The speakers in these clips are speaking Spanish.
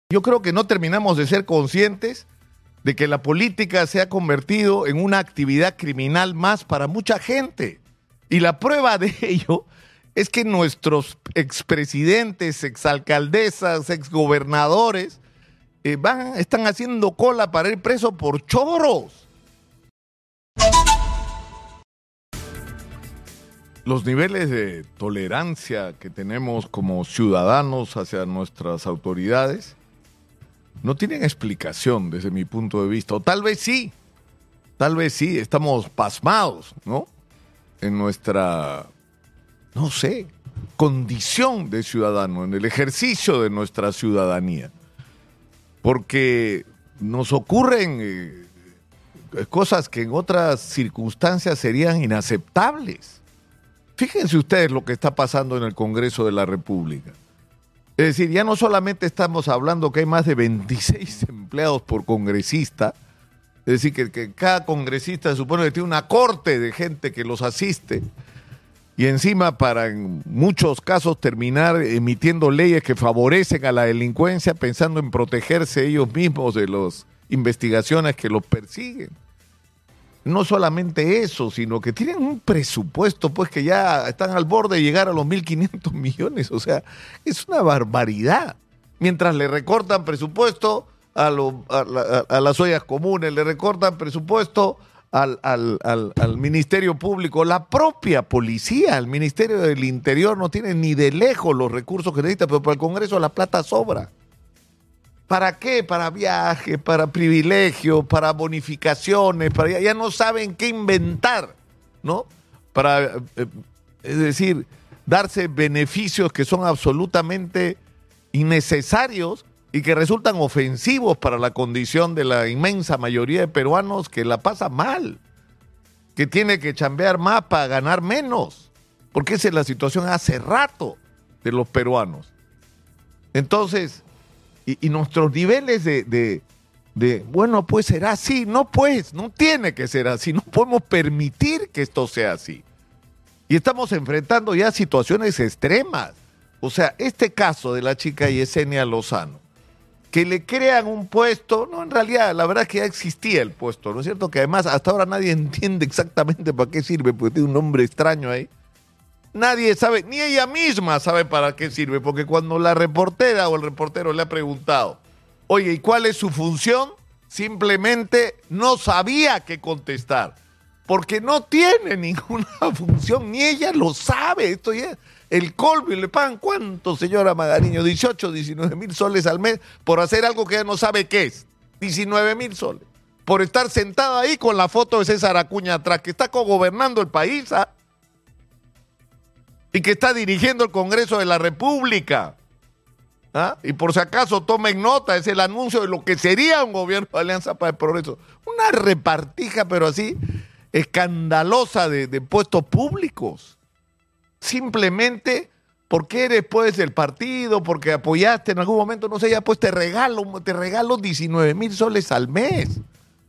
Yo creo que no terminamos de ser conscientes de que la política se ha convertido en una actividad criminal más para mucha gente. Y la prueba de ello es que nuestros expresidentes, exalcaldesas, exgobernadores están haciendo cola para ir presos por choros. Los niveles de tolerancia que tenemos como ciudadanos hacia nuestras autoridades no tienen explicación desde mi punto de vista. O tal vez sí, estamos pasmados, ¿no? En nuestra, no sé, condición de ciudadano, en el ejercicio de nuestra ciudadanía. Porque nos ocurren cosas que en otras circunstancias serían inaceptables. Fíjense ustedes lo que está pasando en el Congreso de la República. Es decir, ya no solamente estamos hablando que hay más de 26 empleados por congresista, es decir, que cada congresista se supone que tiene una corte de gente que los asiste, y encima para en muchos casos terminar emitiendo leyes que favorecen a la delincuencia pensando en protegerse ellos mismos de las investigaciones que los persiguen. No solamente eso, sino que tienen un presupuesto pues que ya están al borde de llegar a los 1.500 millones. O sea, es una barbaridad. Mientras le recortan presupuesto a las ollas comunes, le recortan presupuesto al Ministerio Público, la propia policía, el Ministerio del Interior no tiene ni de lejos los recursos que necesita, pero para el Congreso la plata sobra. ¿Para qué? Para viajes, para privilegios, para bonificaciones, ya no saben qué inventar, ¿no? Es decir, darse beneficios que son absolutamente innecesarios y que resultan ofensivos para la condición de la inmensa mayoría de peruanos que la pasa mal, que tiene que chambear más para ganar menos, porque esa es la situación hace rato de los peruanos. Entonces, y nuestros niveles bueno, pues será así. No, pues, no tiene que ser así. No podemos permitir que esto sea así. Y estamos enfrentando ya situaciones extremas. O sea, este caso de la chica Yesenia Lozano, que le crean un puesto, no, en realidad, la verdad es que ya existía el puesto, ¿no es cierto? Que además hasta ahora nadie entiende exactamente para qué sirve, porque tiene un nombre extraño ahí. Nadie sabe, ni ella misma sabe para qué sirve, porque cuando la reportera o el reportero le ha preguntado, oye, ¿y cuál es su función? Simplemente no sabía qué contestar, porque no tiene ninguna función, ni ella lo sabe. Esto ya es el colmo, y le pagan ¿cuánto, señora Magariño? 18, 19 mil soles al mes por hacer algo que ella no sabe qué es. 19 mil soles. Por estar sentada ahí con la foto de César Acuña atrás, que está cogobernando el país, ¿ah? Y que está dirigiendo el Congreso de la República. ¿Ah? Y por si acaso tomen nota, es el anuncio de lo que sería un gobierno de Alianza para el Progreso. Una repartija, pero así, escandalosa de puestos públicos. Simplemente porque eres pues del partido, porque apoyaste en algún momento, no sé, ya pues te regalo 19 mil soles al mes.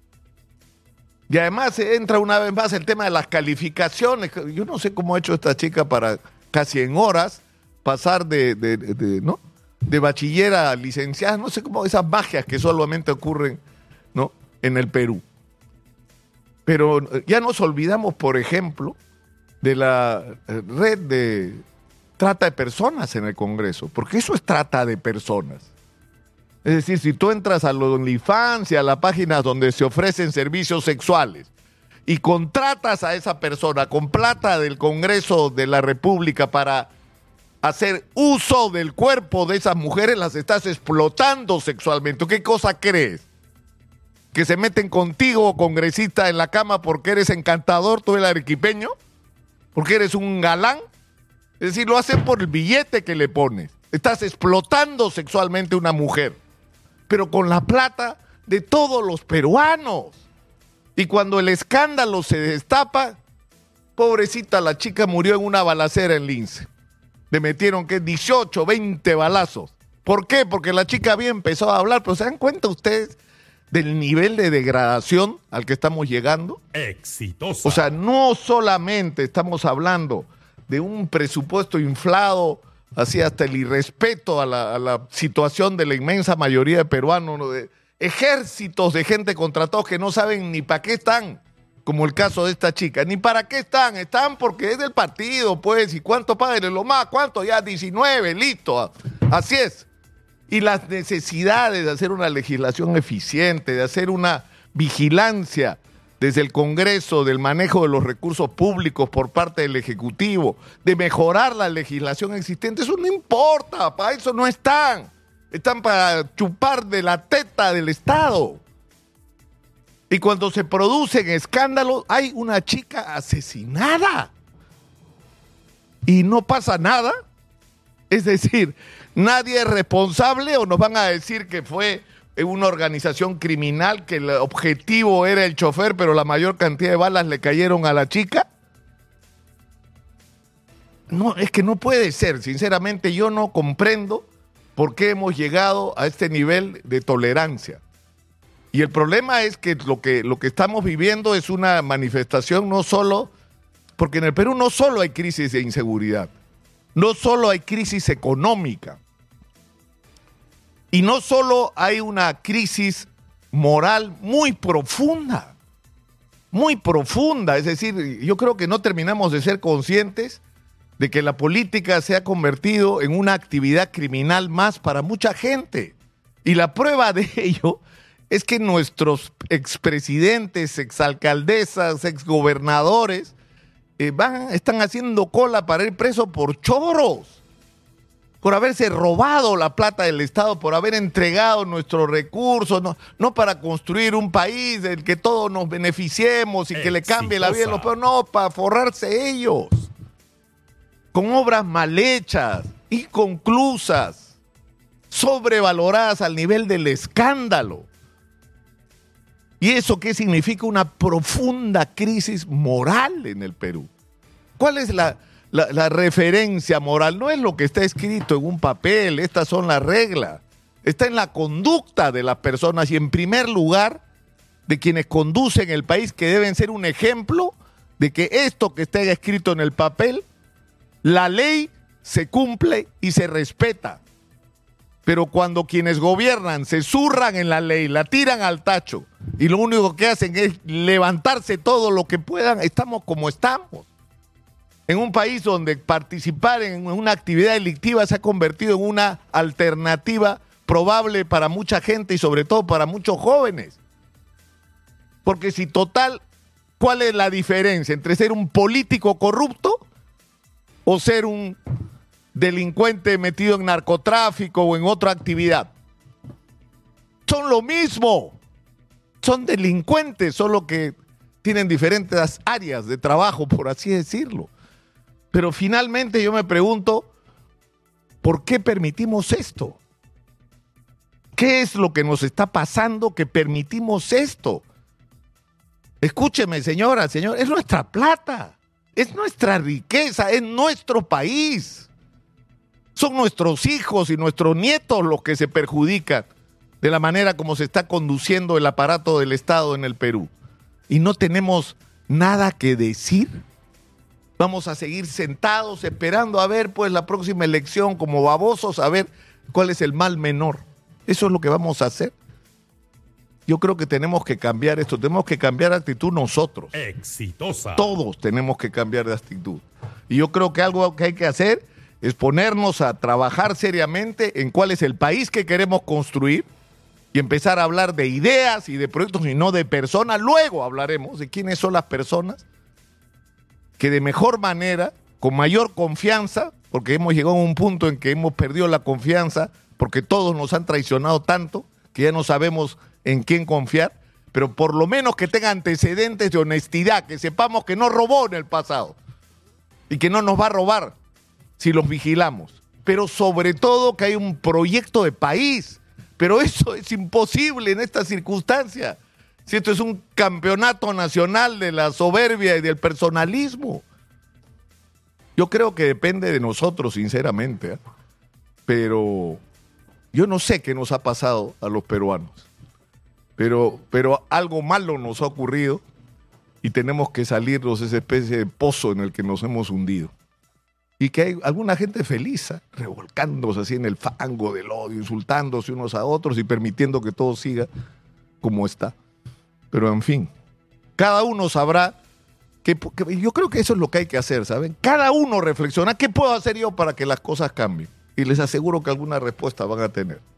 Y además entra una vez más el tema de las calificaciones. Yo no sé cómo ha hecho esta chica para casi en horas pasar ¿no? de bachiller a licenciada. No sé cómo esas magias que solamente ocurren, ¿no? en el Perú. Pero ya nos olvidamos, por ejemplo, de la red de trata de personas en el Congreso, porque eso es trata de personas. Es decir, si tú entras a los OnlyFans y a las páginas donde se ofrecen servicios sexuales y contratas a esa persona con plata del Congreso de la República para hacer uso del cuerpo de esas mujeres, las estás explotando sexualmente. ¿Qué cosa crees? ¿Que se meten contigo, congresista, en la cama porque eres encantador, tú el arequipeño? ¿Porque eres un galán? Es decir, lo hacen por el billete que le pones. Estás explotando sexualmente a una mujer, pero con la plata de todos los peruanos. Y cuando el escándalo se destapa, pobrecita, la chica murió en una balacera en Lince. Le metieron, 18, 20 balazos. ¿Por qué? Porque la chica había empezado a hablar, pero ¿se dan cuenta ustedes del nivel de degradación al que estamos llegando? Exitosa. O sea, no solamente estamos hablando de un presupuesto inflado así hasta el irrespeto a la situación de la inmensa mayoría de peruanos, ¿no? De ejércitos de gente contratados que no saben ni para qué están, como el caso de esta chica. Ni para qué están porque es del partido, pues, y cuánto pagan lo más, cuánto ya, 19, listo, así es. Y las necesidades de hacer una legislación eficiente, de hacer una vigilancia desde el Congreso del manejo de los recursos públicos por parte del Ejecutivo, de mejorar la legislación existente, eso no importa, para eso no están. Están para chupar de la teta del Estado. Y cuando se producen escándalos, hay una chica asesinada. Y no pasa nada. Es decir, nadie es responsable o nos van a decir que fue una organización criminal, que el objetivo era el chofer, pero la mayor cantidad de balas le cayeron a la chica. No, es que no puede ser. Sinceramente, yo no comprendo por qué hemos llegado a este nivel de tolerancia. Y el problema es que lo que estamos viviendo es una manifestación no solo, porque en el Perú no solo hay crisis de inseguridad, no solo hay crisis económica, y no solo hay una crisis moral muy profunda, es decir, yo creo que no terminamos de ser conscientes de que la política se ha convertido en una actividad criminal más para mucha gente. Y la prueba de ello es que nuestros expresidentes, exalcaldesas, exgobernadores están haciendo cola para ir presos por choros, por haberse robado la plata del Estado, por haber entregado nuestros recursos, no para construir un país del que todos nos beneficiemos y que le cambie la vida a los pueblos, no, para forrarse ellos, con obras mal hechas, inconclusas, sobrevaloradas al nivel del escándalo. ¿Y eso qué significa? Una profunda crisis moral en el Perú. ¿Cuál es la referencia moral? No es lo que está escrito en un papel, estas son las reglas. Está en la conducta de las personas y en primer lugar de quienes conducen el país, que deben ser un ejemplo de que esto que está escrito en el papel, la ley se cumple y se respeta. Pero cuando quienes gobiernan se zurran en la ley, la tiran al tacho y lo único que hacen es levantarse todo lo que puedan, estamos como estamos. En un país donde participar en una actividad delictiva se ha convertido en una alternativa probable para mucha gente y sobre todo para muchos jóvenes. Porque si total, ¿cuál es la diferencia entre ser un político corrupto o ser un delincuente metido en narcotráfico o en otra actividad? Son lo mismo, son delincuentes, solo que tienen diferentes áreas de trabajo, por así decirlo. Pero finalmente yo me pregunto, ¿por qué permitimos esto? ¿Qué es lo que nos está pasando que permitimos esto? Escúcheme, señora, señor, es nuestra plata, es nuestra riqueza, es nuestro país. Son nuestros hijos y nuestros nietos los que se perjudican de la manera como se está conduciendo el aparato del Estado en el Perú. Y no tenemos nada que decir. Vamos a seguir sentados esperando a ver pues la próxima elección como babosos, a ver cuál es el mal menor. Eso es lo que vamos a hacer. Yo creo que tenemos que cambiar esto, tenemos que cambiar de actitud nosotros. Exitosa. Todos tenemos que cambiar de actitud. Y yo creo que algo que hay que hacer es ponernos a trabajar seriamente en cuál es el país que queremos construir y empezar a hablar de ideas y de proyectos y no de personas. Luego hablaremos de quiénes son las personas que de mejor manera, con mayor confianza, porque hemos llegado a un punto en que hemos perdido la confianza, porque todos nos han traicionado tanto, que ya no sabemos en quién confiar, pero por lo menos que tenga antecedentes de honestidad, que sepamos que no robó en el pasado y que no nos va a robar si los vigilamos, pero sobre todo que hay un proyecto de país, pero eso es imposible en esta circunstancia. Si esto es un campeonato nacional de la soberbia y del personalismo. Yo creo que depende de nosotros, sinceramente, ¿eh? Pero yo no sé qué nos ha pasado a los peruanos, pero algo malo nos ha ocurrido y tenemos que salirnos de esa especie de pozo en el que nos hemos hundido. Y que hay alguna gente feliz, ¿eh? Revolcándose así en el fango del odio, insultándose unos a otros y permitiendo que todo siga como está. Pero en fin, cada uno sabrá yo creo que eso es lo que hay que hacer, ¿saben? Cada uno reflexiona, ¿qué puedo hacer yo para que las cosas cambien? Y les aseguro que alguna respuesta van a tener.